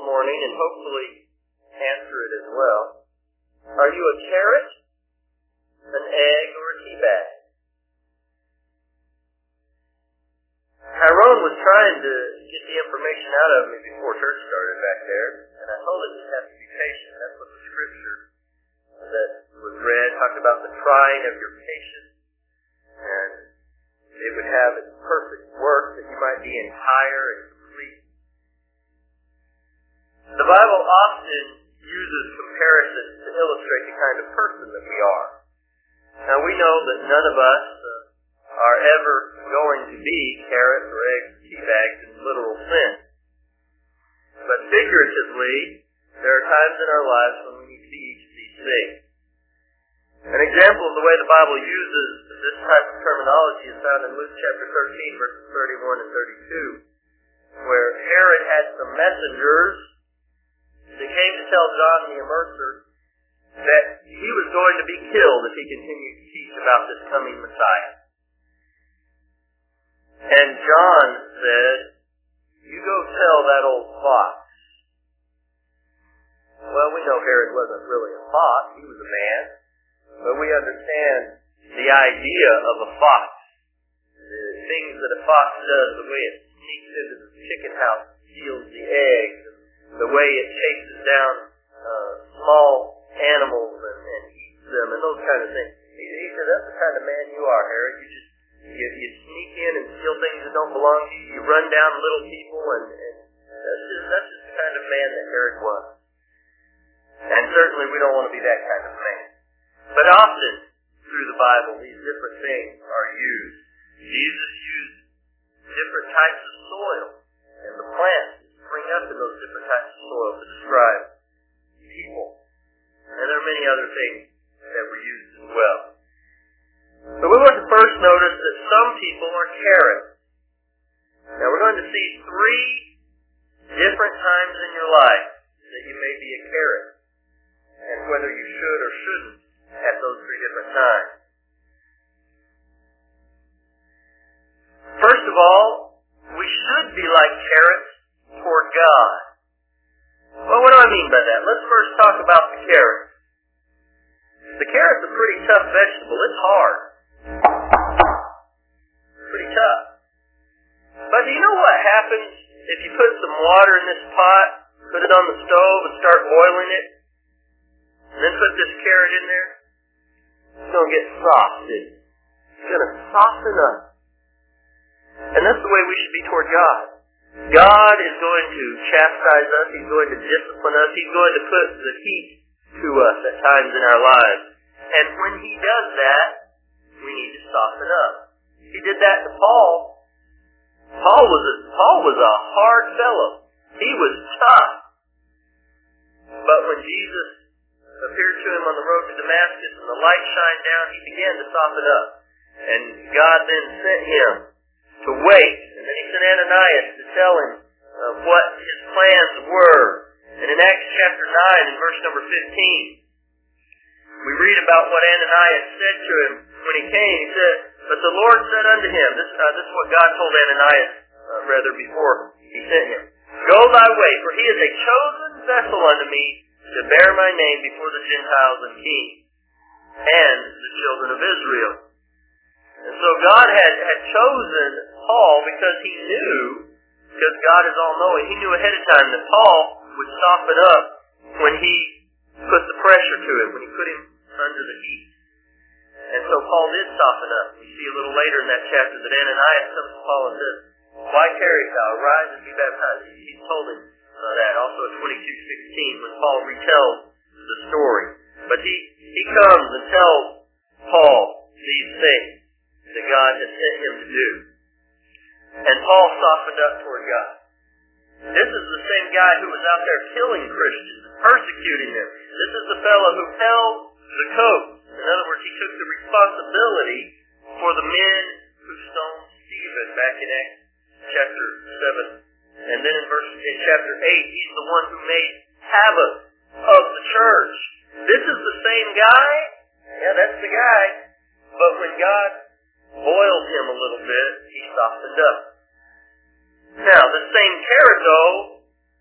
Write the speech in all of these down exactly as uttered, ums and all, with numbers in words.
morning and hopefully answer it as well. Are you a carrot, an egg, or a tea bag? Tyrone was trying to get the information out of me before church started back there, and I told him he'd have to be patient. That's what the scripture that was read talked about the trying of your patience, and it would have its perfect work that you might be entire and complete. The Bible often uses comparisons to illustrate the kind of person that we are. Now we know that none of us uh, are ever going to be carrots or eggs or tea bags in literal sense. But figuratively, there are times in our lives when we need to be each of these things. An example of the way the Bible uses this type of terminology is found in Luke chapter thirteen, verses thirty-one and thirty-two, where Herod had some messengers that came to tell John the Immerser that he was going to be killed if he continued to teach about this coming Messiah. And John said, "You go tell that old fox." Well, we know Herod wasn't really a fox, he was a man, but we understand the idea of a fox. The things that a fox does, the way it sneaks into the chicken house, steals the eggs, the way it chases down uh, small animals and, and eats them, and those kind of things. He, he said, "That's the kind of man you are, Herod. You just you, you sneak in and steal things that don't belong to you. You run down little people, and, and that's just that's just the kind of man that Herod was." And certainly we don't want to be that kind of man. But often through the Bible, these different things are used. Jesus used different types of soil and the plants that spring up in those different types of soil to describe people. And there are many other things that were used as well. So we want to first notice that some people are carrots. Now we're going to see three different times in your life that you may be a carrot, and whether you should or shouldn't at those three different times. First of all, we should be like carrots toward God. Well, what do I mean by that? Let's first talk about the carrot. The carrot's a pretty tough vegetable. It's hard. Pretty tough. But do you know what happens if you put some water in this pot, put it on the stove, and start boiling it, and then put this carrot in there? It's going to get soft, isn't it? It's going to soften up. And that's the way we should be toward God. God is going to chastise us. He's going to discipline us. He's going to put the heat to us at times in our lives. And when He does that, we need to soften up. He did that to Paul. Paul was a, Paul was a hard fellow. He was tough. But when Jesus appeared to him on the road to Damascus and the light shined down, he began to soften up. And God then sent him to wait. And then He sent Ananias to tell him uh, what his plans were. And in Acts chapter nine, in verse number fifteen, we read about what Ananias said to him when he came. He said, "But the Lord said unto him," this, uh, this is what God told Ananias, uh, rather, before He sent him, "Go thy way, for he is a chosen vessel unto me to bear my name before the Gentiles and kings and the children of Israel." And so God had, had chosen Paul because He knew, because God is all-knowing, He knew ahead of time that Paul would soften up when He put the pressure to him, when He put him under the heat. And so Paul did soften up. We see a little later in that chapter that Ananias comes to Paul and says, "Why tarriest thou? Arise and be baptized." He, he told him uh, that also in twenty-two sixteen when Paul retells the story. But he, he comes and tells Paul these things that God has sent him to do. And Paul softened up toward God. This is the same guy who was out there killing Christians, persecuting them. This is the fellow who held the coat. In other words, he took the responsibility for the men who stoned Stephen back in Acts chapter seven. And then in verse in chapter eight, he's the one who made havoc of the church. This is the same guy. Yeah, that's the guy. But when God boiled him a little bit, he softened up. Now, the same carrot, though, we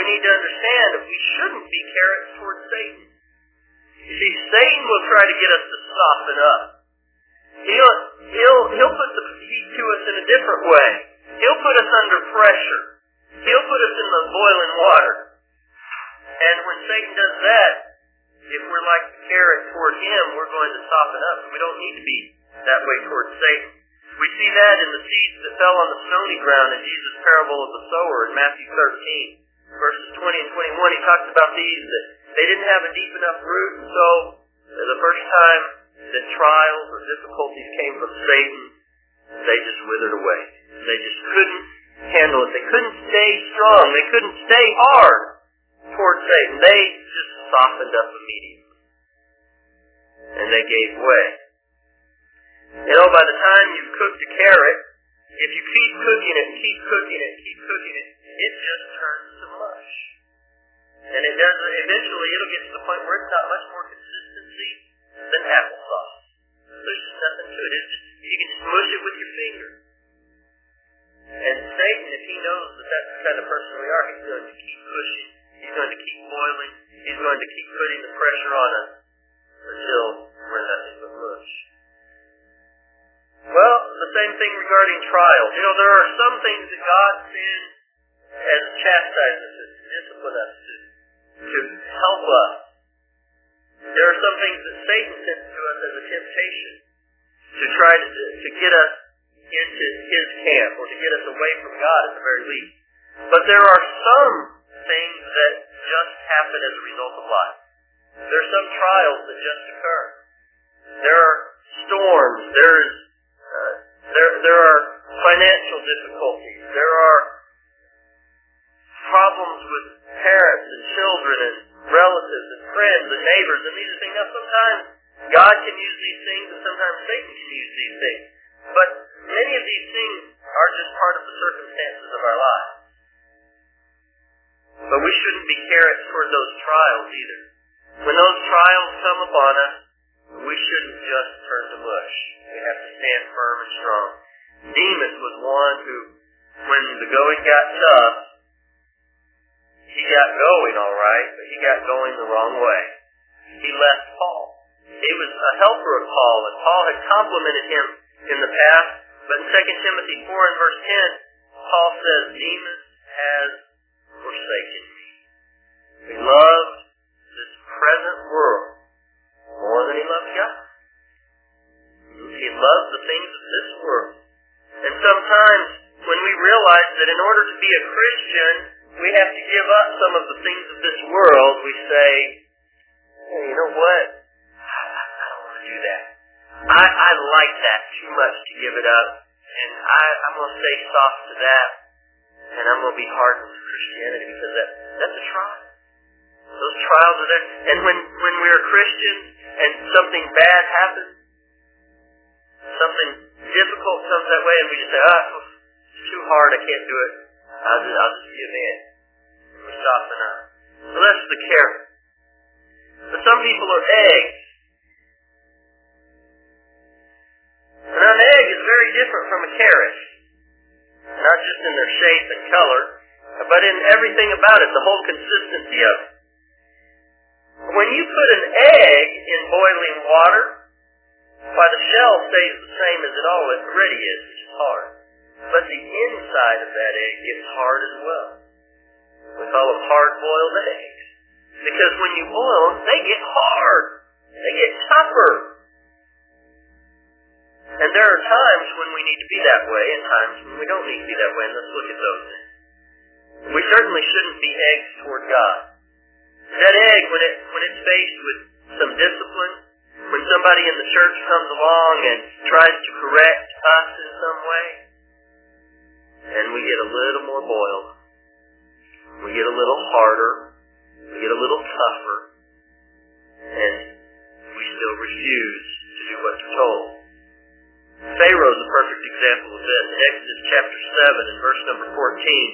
we need to understand that we shouldn't be carrots towards Satan. You see, Satan will try to get us to soften up. He'll, he'll, he'll put the heat to us in a different way. He'll put us under pressure. He'll put us in the boiling water. And when Satan does that, if we're like the carrot toward him, we're going to soften up. We don't need to be that way towards Satan. We see that in the seeds that fell on the stony ground in Jesus' parable of the sower in Matthew thirteen. Verses twenty and twenty-one, he talks about these, that they didn't have a deep enough root, and so the first time that trials or difficulties came from Satan, they just withered away. They just couldn't handle it. They couldn't stay strong. They couldn't stay hard towards Satan. They just softened up immediately. And they gave way. You know, by the time you've cooked a carrot, if you keep cooking it, keep cooking it, keep cooking it, it just turns to mush. And it does, eventually it'll get to the point where it's not much more consistency than applesauce. There's just nothing to it. It's just, you can smush it with your finger. And Satan, if he knows that that's the kind of person we are, he's going to keep pushing. He's going to keep boiling. He's going to keep putting the pressure on us until we're nothing but mush. Well, the same thing regarding trials. You know, there are some things that God sends as chastisements to discipline us, to, to help us. There are some things that Satan sends to us as a temptation to try to, to get us into his camp or to get us away from God at the very least. But there are some things that just happen as a result of life. There are some trials that just occur. There are storms. There's uh, there there are financial difficulties. There are problems with parents and children and relatives and friends and neighbors and these are things. Now sometimes God can use these things and sometimes Satan can use these things. But many of these things are just part of the circumstances of our lives. But we shouldn't be carrots toward those trials either. When those trials come upon us, we shouldn't just turn to mush. We have to stand firm and strong. Demas was one who, when the going got tough, he got going all right, but he got going the wrong way. He left Paul. He was a helper of Paul, and Paul had complimented him in the past, but in Second Timothy four and verse ten, Paul says, Demas has forsaken me. He loved this present world more than he loved God. He loved the things of this world. And sometimes when we realize that in order to be a Christian, we have to give up some of the things of this world, we say, hey, you know what? I, I don't want to do that. I, I like that too much to give it up. And I, I'm going to stay soft to that. And I'm going to be hardened to Christianity because that, that's a trial. Those trials are there. And when, when we're Christians and something bad happens, something difficult comes that way and we just say, ah, oh, it's too hard, I can't do it. I'll just, I'll just give in. We soften up. So that's the carrot. But some people are eggs. And an egg is very different from a carrot. Not just in their shape and color, but in everything about it, the whole consistency of it. When you put an egg in boiling water, why the shell stays the same as it already is, which is hard. But the inside of that egg gets hard as well. We call them hard-boiled eggs. Because when you boil them, they get hard. They get tougher. And there are times when we need to be that way and times when we don't need to be that way. And let's look at those things. We certainly shouldn't be eggs toward God. That egg, when it when it's faced with some discipline, when somebody in the church comes along and tries to correct us in some way, and we get a little more boiled, we get a little harder, we get a little tougher, and we still refuse to do what we're told. Pharaoh is a perfect example of this. In Exodus chapter seven and verse number fourteen,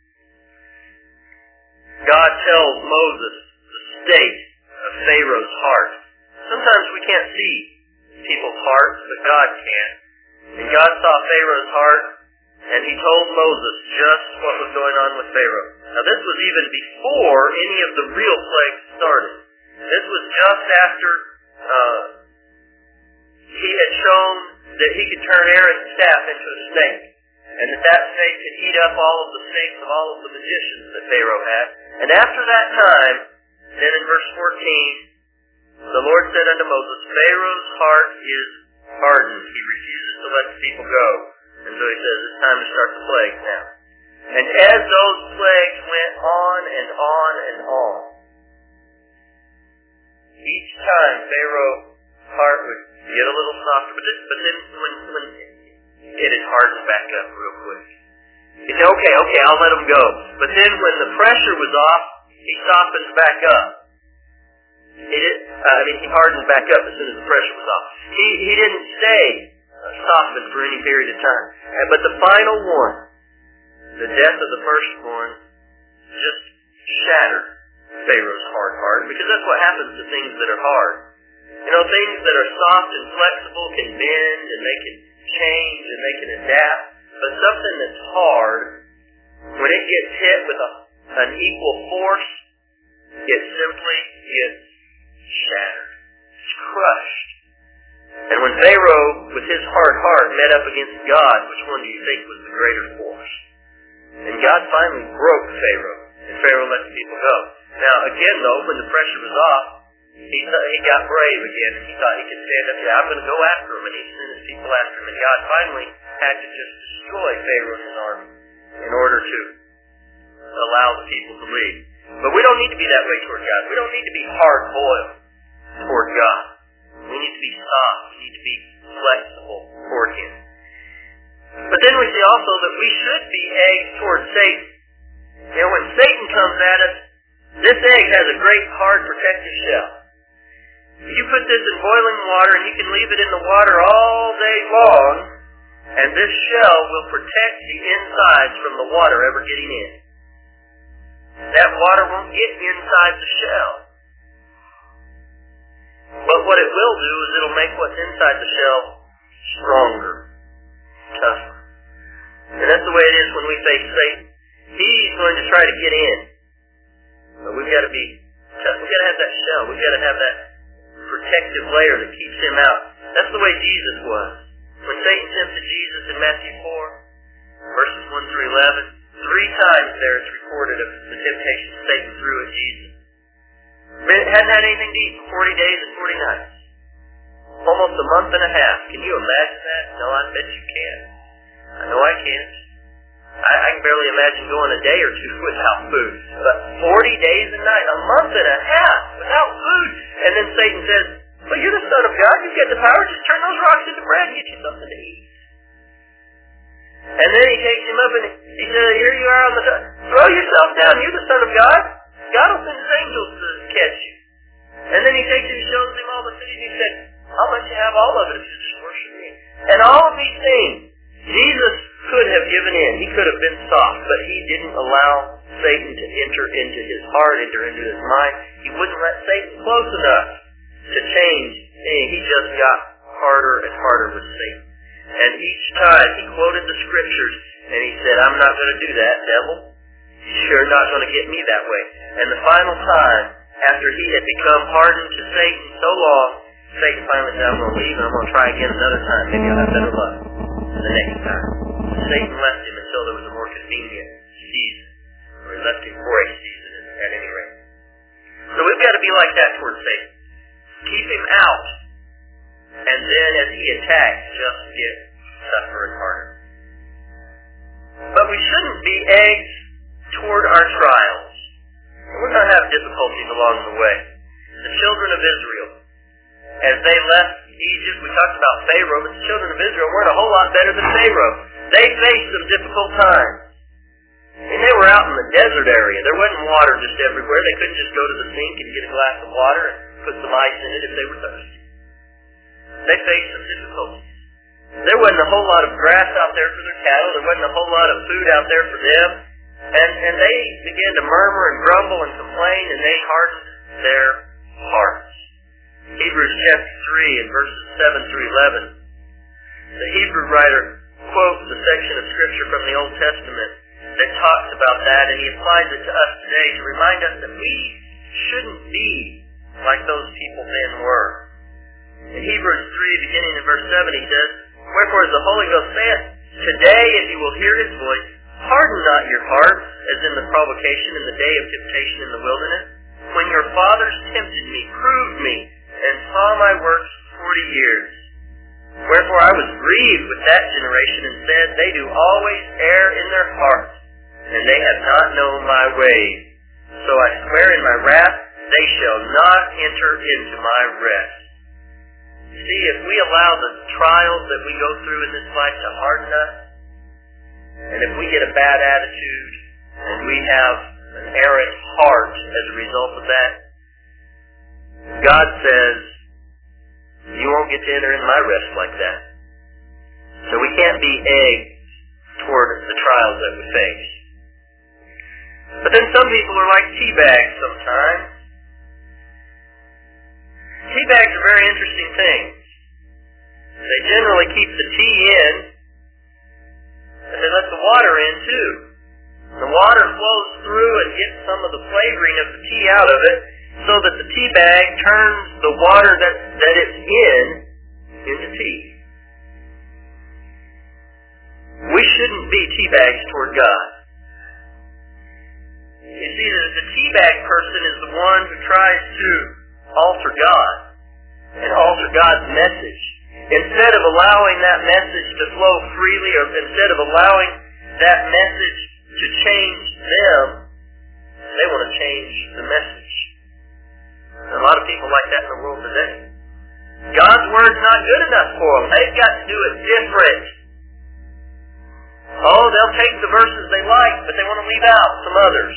God tells Moses the state of Pharaoh's heart. Sometimes we can't see people's hearts, but God can. And God saw Pharaoh's heart, and he told Moses just what was going on with Pharaoh. Now this was even before any of the real plagues started. This was just after uh, he had shown that he could turn Aaron's staff into a snake, and that that snake could eat up all of the snakes of all of the magicians that Pharaoh had. And after that time, then in verse fourteen, the Lord said unto Moses, Pharaoh's heart is hardened. He refuses to let the people go. And so he says, it's time to start the plagues now. And as those plagues went on and on and on, each time Pharaoh's heart would get a little softer, but, this, but then when, when it had hardened back up real quick. He said, okay, okay, I'll let him go. But then when the pressure was off, he softens back up. He did, uh, I mean, he hardened back up as soon as the pressure was off. He, he didn't stay uh, softened for any period of time. Uh, but the final one, the death of the firstborn, just shattered Pharaoh's hard heart, because that's what happens to things that are hard. You know, things that are soft and flexible can bend and they can change and they can adapt, but something that's hard, when it gets hit with a, an equal force, it simply gets shattered. It's crushed. And when Pharaoh, with his hard heart, met up against God, which one do you think was the greater force? And God finally broke Pharaoh, and Pharaoh let the people go. Now, again, though, when the pressure was off, he th- he got brave again, and he thought he could stand up. Yeah, I'm going to go after him, and he sent his people after him. And God finally had to just destroy Pharaoh and his army in order to allow the people to leave. But we don't need to be that way toward God. We don't need to be hard-boiled toward God. We need to be soft. We need to be flexible toward Him. But then we see also that we should be eggs toward Satan. You know, when Satan comes at us, this egg has a great hard protective shell. You put this in boiling water and you can leave it in the water all day long, and this shell will protect the insides from the water ever getting in. That water won't get inside the shell. But what it will do is it'll make what's inside the shell stronger, tougher. And that's the way it is when we face Satan. He's going to try to get in. But we've got to be tough. We've got to have that shell. We've got to have that protective layer that keeps him out. That's the way Jesus was. When Satan tempted Jesus in Matthew four, verses one through eleven, three times there it's recorded of the temptation Satan threw at Jesus. Hadn't had anything to eat for forty days and forty nights. Almost a month and a half. Can you imagine that? No, I bet you can. I know I can't. I, I can barely imagine going a day or two without food. But forty days and nights, a month and a half without food. And then Satan says, well, you're the Son of God. You've got the power. Just turn those rocks into bread and get you something to eat. And then he takes him up and he says, here you are on the top. Throw yourself down. You're the Son of God. God will send his angels to catch you. And then he takes him and shows him all the cities. He said, I'll let you have all of it if you just worship me. And all of these things, Jesus could have given in. He could have been soft, but he didn't allow Satan to enter into his heart, enter into his mind. He wouldn't let Satan close enough to change. And he just got harder and harder with Satan. And each time he quoted the scriptures, and he said, I'm not going to do that, devil. You're not going to get me that way. And the final time, after he had become hardened to Satan so long, Satan finally said, I'm going to leave and I'm going to try again another time. Maybe I'll have better luck the next time. Satan left him until there was a more convenient season. Or he left him for a season at any rate. So we've got to be like that towards Satan. Keep him out. And then as he attacks, just get tougher and harder. But we shouldn't be eggs toward our trials. We're going to have difficulties along the way. The children of Israel, as they left Egypt, we talked about Pharaoh, but the children of Israel weren't a whole lot better than Pharaoh. They faced some difficult times. And they were out in the desert area. There wasn't water just everywhere. They couldn't just go to the sink and get a glass of water and put some ice in it if they were thirsty. They faced some difficulties. There wasn't a whole lot of grass out there for their cattle. There wasn't a whole lot of food out there for them. And, and they began to murmur and grumble and complain, and they hardened their hearts. Hebrews chapter three and verses seven through eleven. The Hebrew writer quotes a section of Scripture from the Old Testament that talks about that, and he applies it to us today to remind us that we shouldn't be like those people then were. In Hebrews three, beginning in verse seven, he says, "Wherefore as the Holy Ghost saith, Today, if you will hear his voice, harden not your hearts, as in the provocation in the day of temptation in the wilderness, when your fathers tempted me, proved me, and saw my works forty years. Wherefore I was grieved with that generation, and said, They do always err in their hearts, and they have not known my ways. So I swear in my wrath, they shall not enter into my rest." See, if we allow the trials that we go through in this life to harden us, and if we get a bad attitude, and we have an errant heart as a result of that, God says, you won't get to enter in my rest like that. So we can't be egged toward the trials that we face. But then some people are like tea bags sometimes. Tea bags are very interesting things. They generally keep the tea in, and they let the water in too. The water flows through and gets some of the flavoring of the tea out of it, so that the tea bag turns the water that, that it's in into tea. We shouldn't be tea bags toward God. You see, the, the tea bag person is the one who tries to alter God and alter God's message. Instead of allowing that message to flow freely, or instead of allowing that message to change them, they want to change the message. And a lot of people like that in the world today. God's word's not good enough for them. They've got to do it different. Oh, they'll take the verses they like, but they want to leave out some others.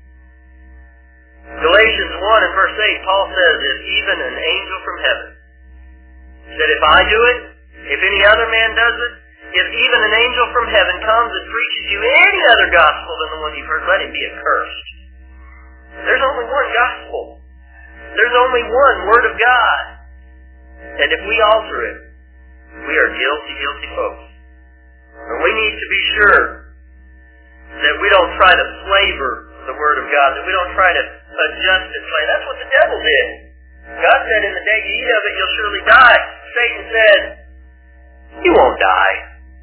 Galatians one and verse eight, Paul says, "If even an angel from heaven," he said, "if I do it, if any other man does it, if even an angel from heaven comes and preaches you any other gospel than the one you've heard, let him be accursed." There's only one gospel. There's only one Word of God. And if we alter it, we are guilty, guilty folks. And we need to be sure that we don't try to flavor the Word of God, that we don't try to adjust it. That's what the devil did. God said, "In the day you eat of it, you'll surely die." Satan said, "You won't die."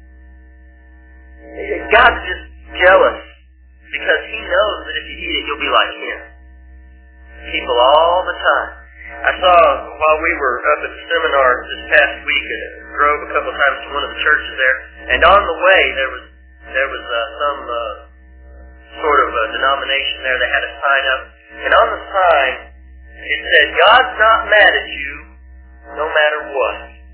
God's just jealous because he knows that if you eat it, you'll be like him. People all the time. I saw while we were up at the seminar this past week, and drove a couple times to one of the churches there, and on the way there was there was uh, some uh, sort of a denomination there. They had a sign up, and on the sign it said, "God's not mad at you, no matter what."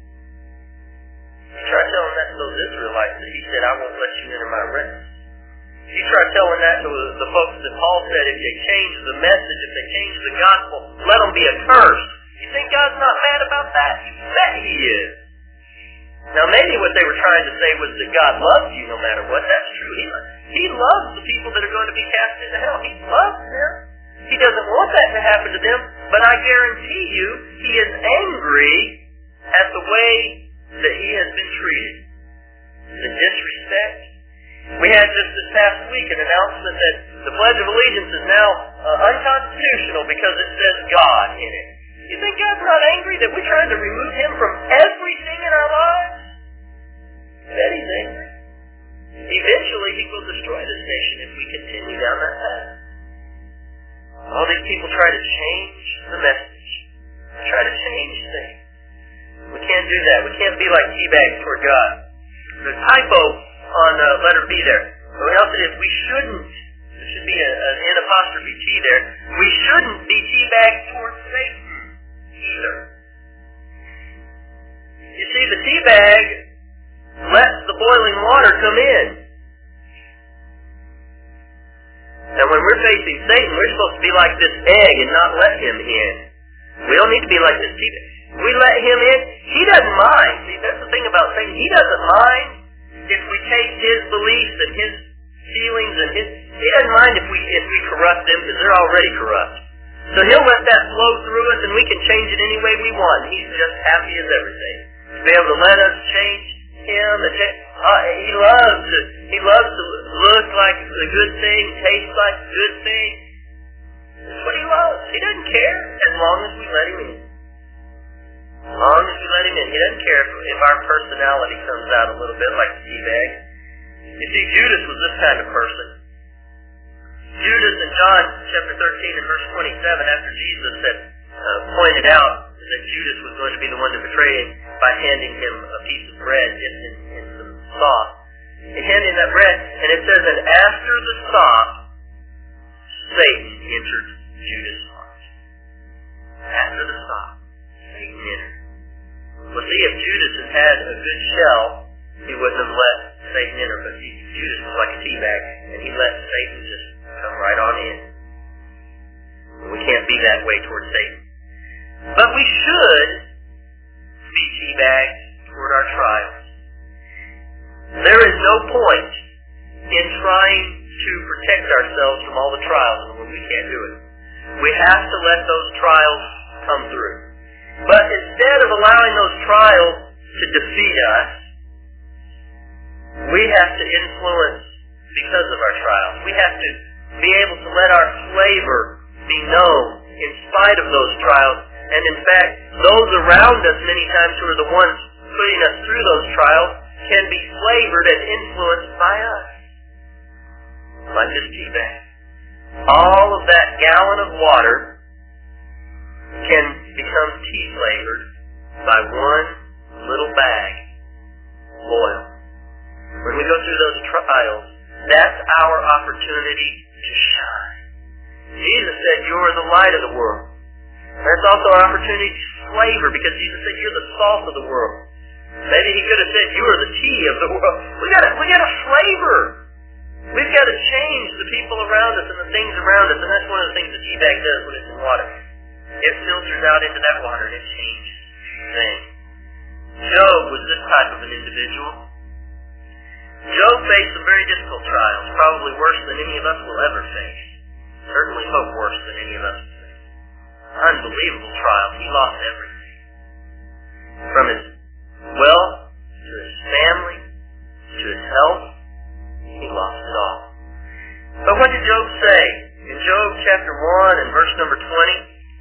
He tried telling that to those Israelites that he said, "I won't let you enter my rest." He tried telling that to the folks that Paul said, if they change the message, if they change the gospel, let them be accursed. You think God's not mad about that? You bet he is. Now maybe what they were trying to say was that God loves you no matter what. That's true. He, he loves the people that are going to be cast into hell. He loves them. He doesn't want that to happen to them, but I guarantee you he is angry at the way that he has been treated. The disrespect. We had just this past week an announcement that the Pledge of Allegiance is now uh, unconstitutional because it says God in it. You think God's not angry that we're trying to remove him from everything in our lives? I bet he's angry. Eventually he will destroy this nation if we continue down that path. All these people try to change the message. Try to change things. We can't do that. We can't be like tea bags toward God. The typo on uh, letter B there. What else it is? We shouldn't. There should be a, an N apostrophe T there. We shouldn't be tea bags towards Satan either. You see, the tea bag lets the boiling water come in. And when we're facing Satan, we're supposed to be like this egg and not let him in. We don't need to be like this tea bag. We let him in. He doesn't mind. See, that's the thing about Satan. He doesn't mind if we take his beliefs and his feelings and his... He doesn't mind if we if we corrupt them because they're already corrupt. So he'll let that flow through us and we can change it any way we want. He's just happy as everything. To be able to let us change him. And uh, he loves to, he loves to look like a good thing, taste like a good thing. That's what he loves. He doesn't care as long as we let him in. As long as we let him in. He doesn't care if, if our personality comes out a little bit like a tea bag. You see, Judas was this kind of person. Judas in John chapter thirteen and verse twenty-seven, after Jesus had uh, pointed out that Judas was going to be the one to betray him by handing him a piece of bread dipped in, in some sauce. He handed him that bread, and it says, and after the sauce, Satan entered Judas' heart. After the sauce, Satan entered. Well, see, if Judas had had a good shell, he wouldn't have let Satan enter, but he, Judas was like a tea bag, and he let Satan just come right on in. We can't be that way towards Satan. But we should be tea bags toward our trials. There is no point in trying to protect ourselves from all the trials when we can't do it. We have to let those trials come through. But instead of allowing those trials to defeat us, we have to influence because of our trials. We have to be able to let our flavor be known in spite of those trials. And in fact, those around us many times who are the ones putting us through those trials can be flavored and influenced by us. Like this tea bag. All of that gallon of water can become tea flavored by one little bag of oil. When we go through those trials, that's our opportunity to shine. Jesus said, you are the light of the world. That's also our opportunity to flavor, because Jesus said, you're the salt of the world. Maybe he could have said, you are the tea of the world. We got we got to flavor. We've got to change the people around us and the things around us, and that's one of the things the tea bag does when it's in water. It filters out into that water and it changes things. Job was this type of an individual. Job faced some very difficult trials, probably worse than any of us will ever face. Certainly hope worse than any of us will face. Unbelievable trials. He lost everything. From his wealth to his family to his health, he lost it all. But what did Job say? In Job chapter one and verse number twenty,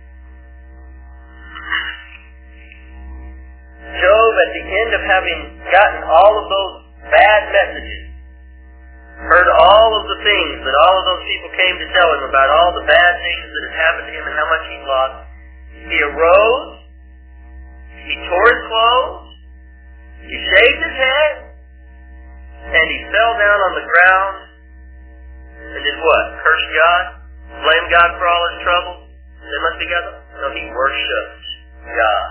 Job, at the end of having gotten all of those bad messages, heard all of the things that all of those people came to tell him about all the bad things that had happened to him and how much he'd lost, he arose, he tore his clothes, he shaved his head, and he fell down on the ground and did what? Curse God? Blame God for all his troubles? They must be God? No, he worshipped God.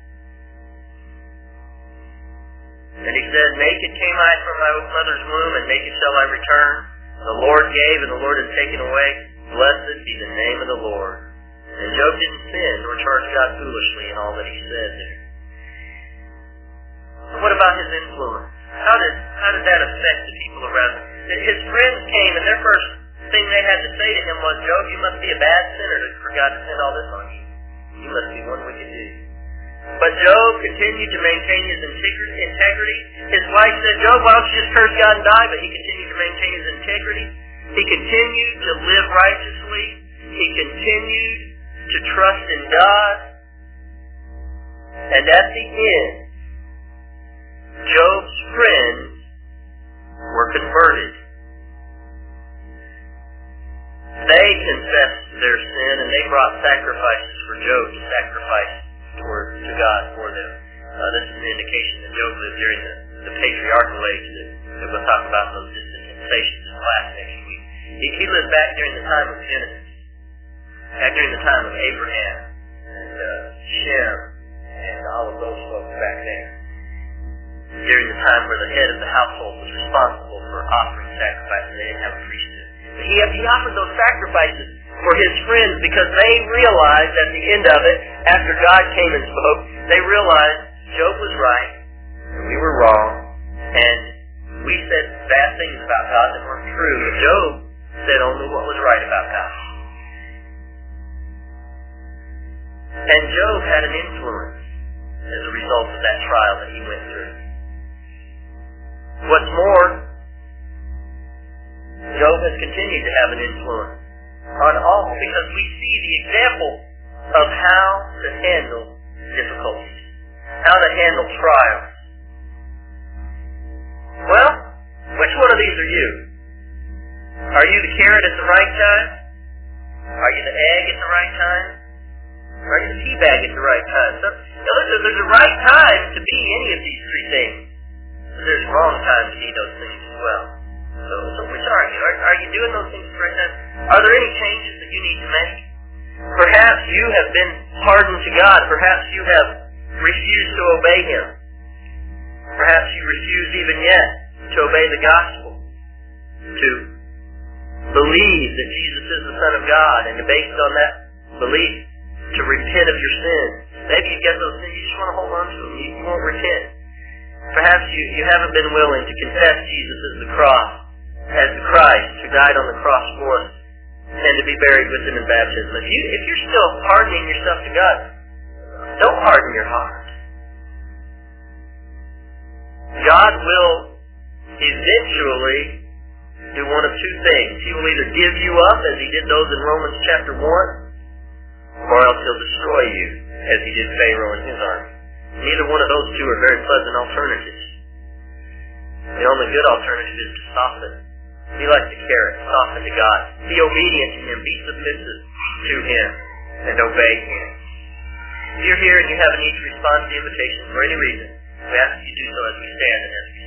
And he said, naked came I from my mother's womb, and naked shall I return. The Lord gave, and the Lord has taken away. Blessed be the name of the Lord. And Job didn't sin nor charge God foolishly in all that he said there. What about his influence? How did how did that affect the people around him? His friends came, and their first thing they had to say to him was, Job, you must be a bad sinner for God to send all this on you. You must be one wicked dude. But Job continued to maintain his integrity. His wife said, Job, why don't you just curse God and die? But he continued to maintain his integrity. He continued to live righteously. He continued to trust in God. And at the end, Job's friends were converted. They confessed their sin, and they brought sacrifices for Job to sacrifice toward, to God for them. Uh, this is an indication that Job lived during the, the patriarchal age that, that we'll talk about in those dispensations in class next week. He, he lived back during the time of Genesis, back during the time of Abraham and uh, Shem and all of those folks back there. During the time where the head of the household was responsible for offering sacrifices, they didn't have a priesthood. But he, he offered those sacrifices for his friends because they realized at the end of it, after God came and spoke, they realized Job was right and we were wrong, and we said bad things about God that weren't true, but Job said only what was right about God. And Job had an influence as a result of that trial that he went through. What's more, Job has continued to have an influence on all because we see the example of how to handle difficulties, how to handle trials. Well, which one of these are you? Are you the carrot at the right time? Are you the egg at the right time? Are you the tea bag at the right time? So, now listen, there's a right time to be any of these three things. But there's a wrong time to be those things as well. So, so which are you? Are, are you doing those things at the right time? Are there any changes that you need to make? Perhaps you have been hardened to God. Perhaps you have refused to obey Him. Perhaps you refuse even yet to obey the gospel, to believe that Jesus is the Son of God, and based on that belief, to repent of your sins. Maybe you get those things, you just want to hold on to them. You won't repent. Perhaps you, you haven't been willing to confess Jesus as the cross, as the Christ who died on the cross for us, and to be buried with Him in baptism. If, you, if you're still hardening yourself to God, don't harden your heart. God will eventually do one of two things. He will either give you up, as He did those in Romans chapter one, or else He'll destroy you, as He did Pharaoh and his army. Neither one of those two are very pleasant alternatives. The only good alternative is to soften. Be like the carrot, soften to God. Be obedient to Him. Be submissive to Him, and obey Him. If you're here and you have a need to respond to the invitation for any reason, we ask that you do so as we stand and as we